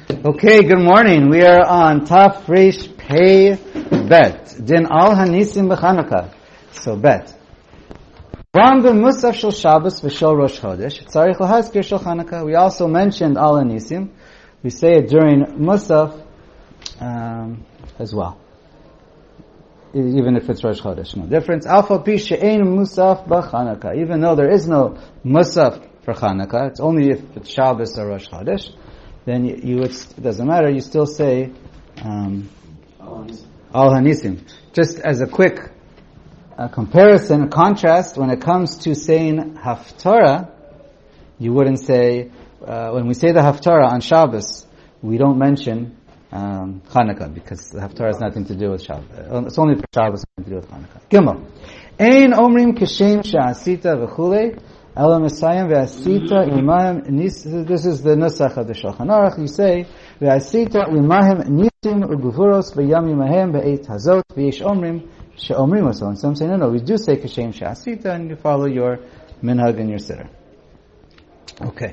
Okay, good morning. We are on Taf Reish Pei Bet. Din Al Hanisim B'Chanukah. So Bet. From the Musaf Shel Shabbos V'Shel Rosh Chodesh, Tzarich L'Hazkir Shel Chanukah. We also mentioned Al Hanisim. We say it during Musaf as well. Even if it's Rosh Chodesh. No difference. Alpha Pi She'ein Musaf B'Chanukah. Even though there is no Musaf for Chanukah, it's only if it's Shabbos or Rosh Chodesh, then it doesn't matter, you still say Al Hanisim. Just as a quick comparison, contrast, when it comes to saying Haftarah, you wouldn't say, when we say the Haftarah on Shabbos, we don't mention Chanukah, because the Haftarah has nothing to do with Shabbos. It's only for Shabbos, nothing to do with Chanukah. Gimel. Ein omrim kishem sha'asita v'chulei, Ela Mesayim ve'asita imahim nisim. This is the nusach of the Shulchan Aruch. You say ve'asita imahim nisim u'guvuros v'yam imahem be'eit hazot v'yesh omrim she'omrim oso. And some say no, we do say kashem she'asita, and you follow your minhag and your siddur. Okay.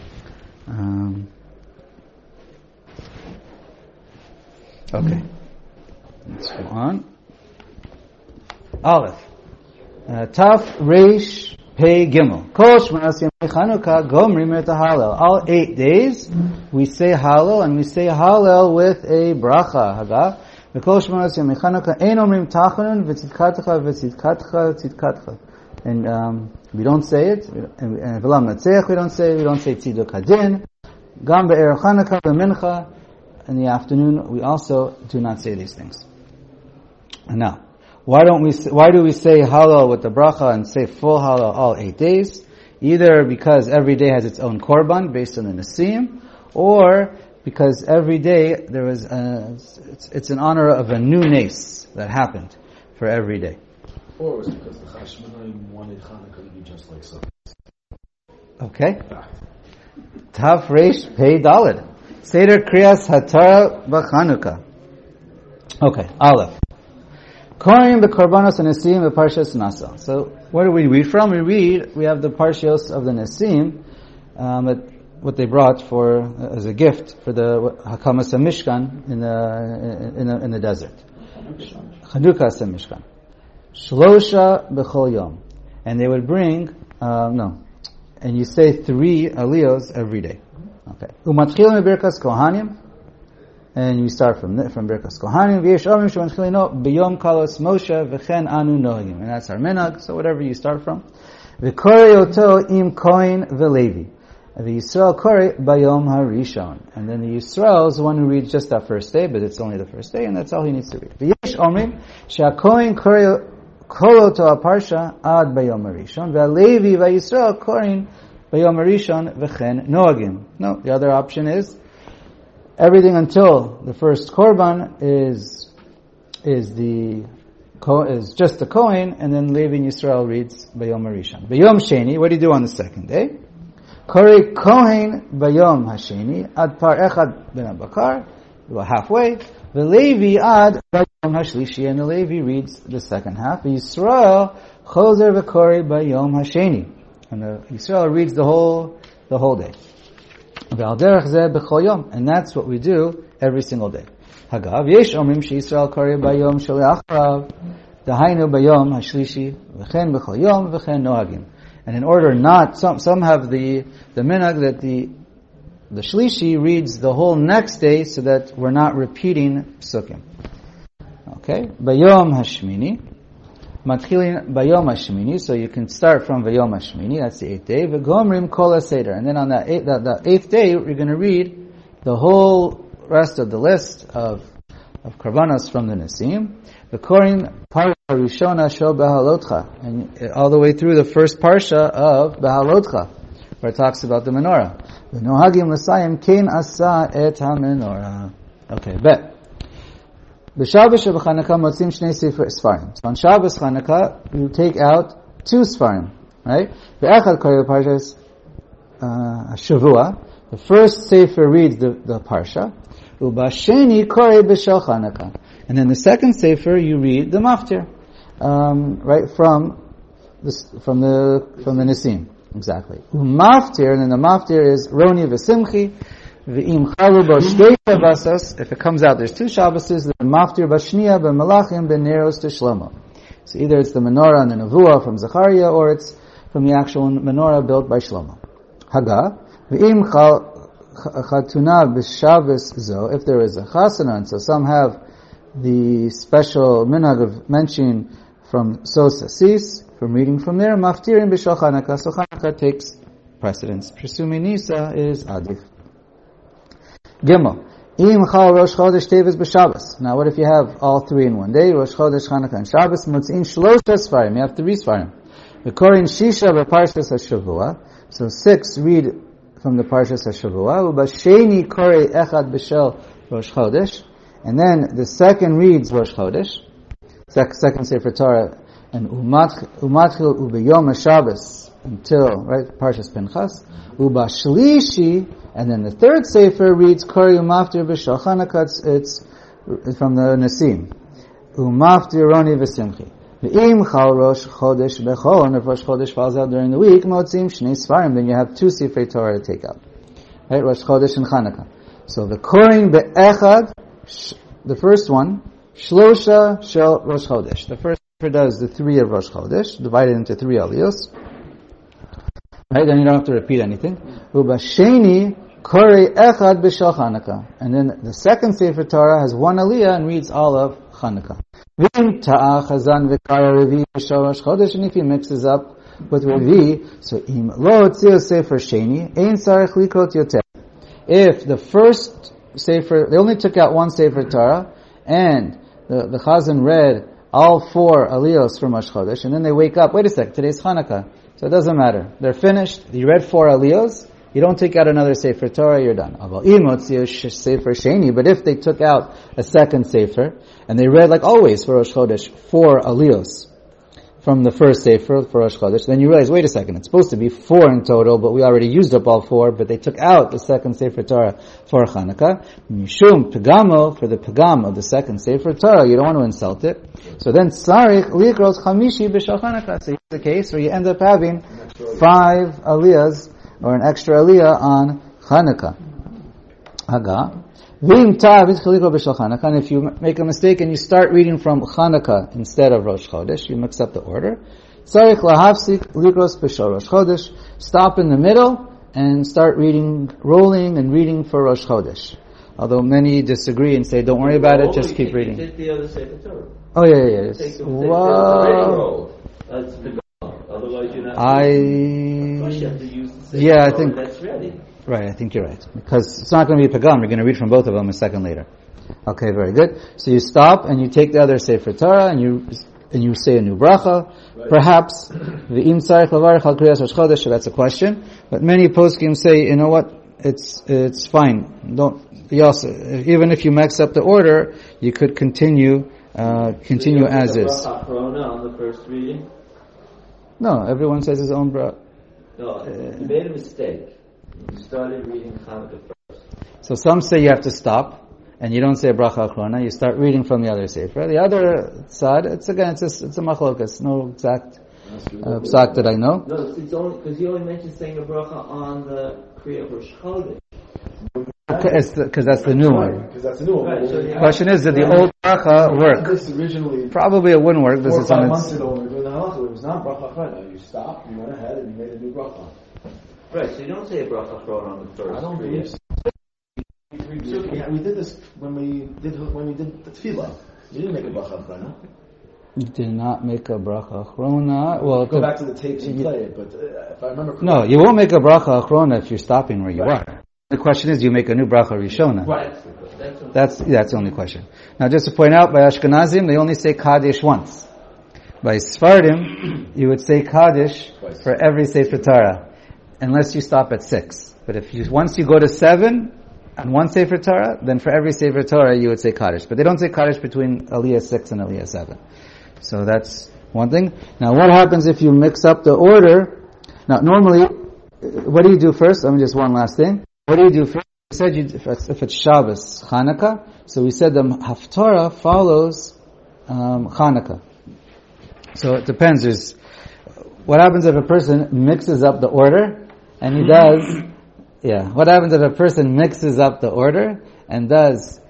Okay. Let's go on. Aleph. Taf Reish Pei Gimel. Kol Shmonas Yemei Chanukah Gomrim et Hallel. All 8 days we say Hallel, and we say Hallel with a bracha. Hagah. Kol Shmonas Yemei Chanukah Ein Omrim Tachanun v'Tzidkatcha v'Tzidkatcha Tzidkatcha. And we don't say it. And V'lam Natzeach we don't say it. We don't say Tziduk Hadin. Gam Be'er Chanukah B'Mincha. In the afternoon we also do not say these things. And now, why do we say Hallel with the bracha and say full Hallel all 8 days? Either because every day has its own korban based on the Nasim, or because every day it's in honor of a new nace that happened for every day. Or it was because the Chashmonaim wanted Chanukah to be just like so. Okay. Taf Reish Pei Daled. Seder Kriyas Hatara B'Chanukah. Okay, Aleph. Korim b'korbanos hanesim b'parshas Nasa. So, where do we read from? We have the parshas of the Nesim, what they brought as a gift for the Hakamas HaMishkan in the desert. Chanukas HaMishkan. Shlosha b'chol yom. And they would bring, and you say 3 aliyos every day. Okay. Umatchil me'birkas kohanim. And you start from Birkas Kohanim. V'yesh omrim shemanchilino b'yom kalos Moshe v'chen anu nohagim. And that's our minhag. So whatever you start from. V'korei oto im Kohen v'Levi. V'Yisrael korei b'yom harishon. And then the Yisrael is the one who reads just that first day, but it's only the first day, and that's all he needs to read. V'yesh omrim she'akohen korei kol oto aparsha ad b'yom harishon. V'Levi v'Yisrael korei b'yom harishon v'chen nohagim. No, the other option is everything until the first korban is just the Kohen, and then Levi and Yisrael reads Bayom Harishon. Bayom Sheni, what do you do on the second day? Korei Kohen Bayom Hasheni ad par echad ben abakar, halfway. The Levi ad Bayom Hashlishi, and the Levi reads the second half. The Yisrael Chozer v'Korei Bayom Hasheni, and the Yisrael reads the whole day. And that's what we do every single day. Hagav yesh omrim sheYisrael korei bayom sheleacharav dahainu bayom hashlishi v'chen b'chol yom v'chen nohagim. And in order some have the minhag that the shlishi reads the whole next day, so that we're not repeating psukim. Okay, bayom hashmini. Matchilin Bayom Hashmini, so you can start from Bayom Hashmini, that's the 8th day. V'gomrim Kol HaSeder, and then on the 8th day, we're going to read the whole rest of the list of Karbanos from the Nesim. V'korim Parsha Rishona Shel Behalotcha, and all the way through the first Parsha of Behalotcha, where it talks about the menorah. V'nohagim L'sayim Kein Asa Et HaMenorah. Okay, bet. B'Shabbos Sheb'Chanukah motzim shnei Sfarim. So on Shabbos Chanukah, you take out 2 Sfarim, right? Ve'echad korei Parshas Shavua. The first Sefer reads the Parsha. U'basheni korei b'Shel Chanukah. And then the second Sefer you read the Maftir, right from the Nisim, exactly. U'Maftir, and then the Maftir is Roni v'Simchi V'im chalu bo shtei Shabbosos, if it comes out there's two Shabbosos, the maftir b'shniya b'malachim b'neros to Shlomo. So either it's the menorah and the nevuah from Zechariah, or it's from the actual menorah built by Shlomo. Haga, v'im chatuna b'Shabbos zo, if there is a chasana, and so some have the special minhag of mentioning from Sos Asis, from reading from there, maftirin b'shal Chanukah, so Chanukah takes precedence. Presuming Nisa is adif. Gimel. Im chal Rosh Chodesh Teves b'Shabbos. Now what if you have all three in one day? Rosh Chodesh, Chanukah, and Shabbos. Motzin shlosha sfarim. You have three sfarim. V'korin shisha b'Parshas HaShavua. So 6 read from the Parshas HaShavua. U'basheni korei echad b'shel Rosh Chodesh. And then the second reads Rosh Chodesh. Second Sefer Torah. And umatchil u'beyom HaShabbos. Until, right, Parshas Pinchas. U'bashlishi. And then the third Sefer reads Kori Umaftir B'Shal Chanukah. It's from the Nasim. Umaftir Roni V'Simchi. V'im Chal Rosh Chodesh B'Chol. And if Rosh Chodesh falls out during the week, Motzim Shnei Sfarim. Then you have 2 Sefer Torah to take out. Right, Rosh Chodesh and Chanukah. So the Korin Be'echad, the first one, Shlosha Shel Rosh Chodesh. The first Sefer does the 3 of Rosh Chodesh, divided into 3 aliyos. Right, then you don't have to repeat anything. Ubasheni Korei Echad B'Shal Chanukah. And then the second Sefer Torah has 1 aliyah and reads all of Chanukah. V'im Ta'ah Chazan V'Kara Revi B'Shal Rosh Chodesh. And if he mixes up with Revi, so Im Lo Tzil Sefer Sheni, Ein Sarech Likrot Yoter. If the first Sefer, they only took out 1 Sefer Torah, and the Chazan read all 4 aliyos from Rosh Chodesh, and then they wake up, wait a sec, today's Chanukah. So it doesn't matter. They're finished. You read 4 aliyos. You don't take out another Sefer Torah, you're done. Sefer Sheni. But if they took out a second Sefer, and they read, like always for Rosh Chodesh, 4 aliyos from the first Sefer for Rosh Chodesh, then you realize, wait a second, it's supposed to be 4 in total, but we already used up all 4, but they took out the second Sefer Torah for Chanukah. Mishum Pegamo, for the Pegam of the second Sefer Torah, you don't want to insult it. So then, Sarich Likros Chamishi B'Shal Chanukah. So here's the case where you end up having 5 aliyahs, or an extra aliyah on Chanukah. Haga. V'im Tav Yitzchaliko B'Shal Chanukah. And if you make a mistake and you start reading from Chanukah instead of Rosh Chodesh, you mix up the order. Sarich Lahafsik Likros B'Shal Rosh Chodesh. Stop in the middle and start reading, rolling and reading for Rosh Chodesh. Although many disagree and say, don't worry about it, just keep reading. The other Sefer Torah. Oh yeah. Wow. That's the goal. Otherwise you're not. You have to use the Sefer I Torah think that's ready. Right, I think you're right. Because it's not going to be a pagam, you're going to read from both of them a second later. Okay, very good. So you stop and you take the other Sefer Torah and you say a new bracha. Right. Perhaps v'im tzarich lavarich al kriyas Rosh Chodesh. So that's a question. But many poskim say, you know what? It's fine. Even if you mix up the order, you could continue as is. On the first reading? No, everyone says his own bracha. No, you made a mistake. You started reading Chanukah first. So some say you have to stop, and you don't say bracha achrona. You start reading from the other sefer. The other side, it's a machlokas. No exact psak that I know. No, it's only because you only mentioned saying a bracha on the Kriya of Rosh Chodesh. Because that's the new one. Because that's the new one. Right, so the question is, did the old bracha work? This originally, probably it wouldn't work. 4 or 5 months ago when we were doing the halacha, it was not bracha achrona. You stopped, you went ahead, and you made a new bracha. Right, so you don't say a bracha achrona on the first. I don't believe so. We did this when we did the tefillah. You didn't make a bracha achrona. You did not make a bracha achrona. Well, go back to the tapes and play it. But if I remember correctly, no, you won't make a bracha achrona if you're stopping where you are. The question is, do you make a new bracha rishona? Right. That's the only question. Now, just to point out, by Ashkenazim, they only say Kaddish once. By Sfardim, you would say Kaddish for every Sefer Torah, unless you stop at 6. But once you go to 7 and 1 Sefer Torah, then for every Sefer Torah you would say Kaddish. But they don't say Kaddish between Aliyah 6 and Aliyah 7. So that's one thing. Now, what happens if you mix up the order? Now, normally, what do you do first? Let me just one last thing. What do you do first? We said if it's Shabbos, Chanukah, so we said the Haftarah follows Chanukah. So it depends. What happens if a person mixes up the order and he does Yeah. What happens if a person mixes up the order and does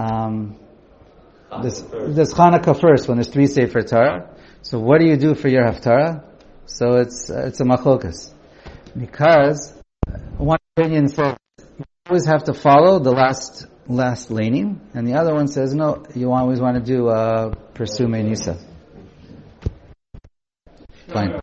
this Hanukkah first when there's 3 Sefer Torah? So what do you do for your Haftarah? So it's a machlokas. Because one opinion says you always have to follow the last laning, and the other one says no, you always want to do pursue Nisa. Fine.